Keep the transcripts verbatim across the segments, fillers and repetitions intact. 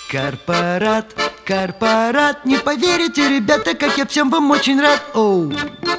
Корпорат, корпорат, не поверите, ребята, как я всем вам очень рад. Оу.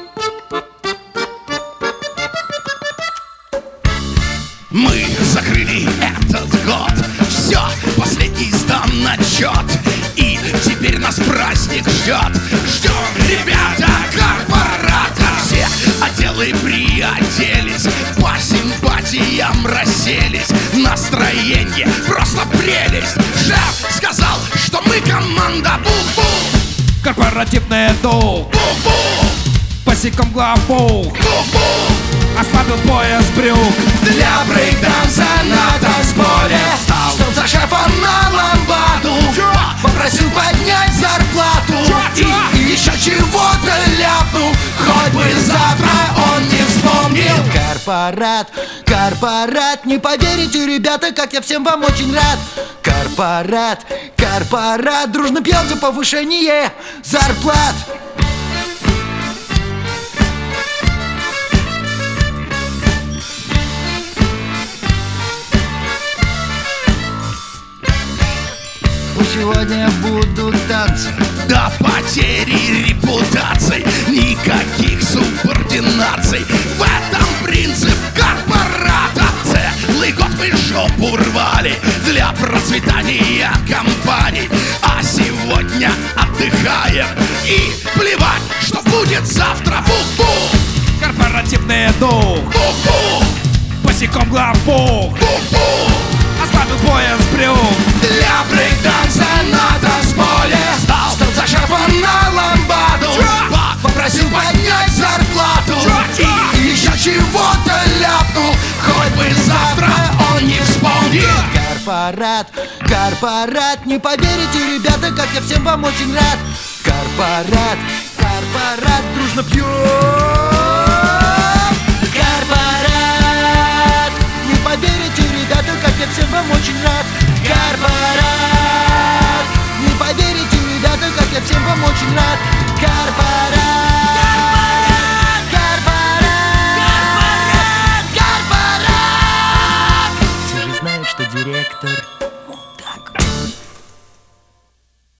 Мы закрыли этот год, все, последний сдан отчет, и теперь нас праздник ждет. Ждем, ребята, корпората. Все отделы приоделись, по симпатиям расселись. Настроение просто прелесть. Шеф сказал, что мы команда бу-бу. Корпоративный дух, Бу-бу, босиком главбух, бу-бу. ослабил пояс брюк. Для брейкданса на танцполе Стал. Стал за шефом на ламбаду. Попросил поднять зарплату. И еще чего-то ляпнул. Хоть бы завтра он не вспомнил. Корпорат, корпорат, не поверите, ребята, как я всем вам очень рад. Корпорат, корпорат, дружно пьем за повышение зарплат. Пусть сегодня будут танцы. До потери репутаций, никаких субординаций. В этом принцип корпората. Целый год мы жопу рвали для процветания компаний, а сегодня отдыхаем. И плевать, что будет завтра. Бу-бу, Корпоративный дух, бу-бу, босиком главбух, бу-бу. ослабил пояс брюк. Для брейкданса на танцполе Стал, стал за шефом на ламбаду. Попросил поднять зарплату. И еще чего-то ляпнул. Хоть бы завтра он не вспомнил. Корпорат, корпорат, не поверите, ребята, как я всем вам очень рад. Корпорат, корпорат, дружно пьем. Корпорат, не поверите, ребята, как я всем вам очень рад. Корпорат, не поверите, ребята, как я всем вам очень рад. Корпорат.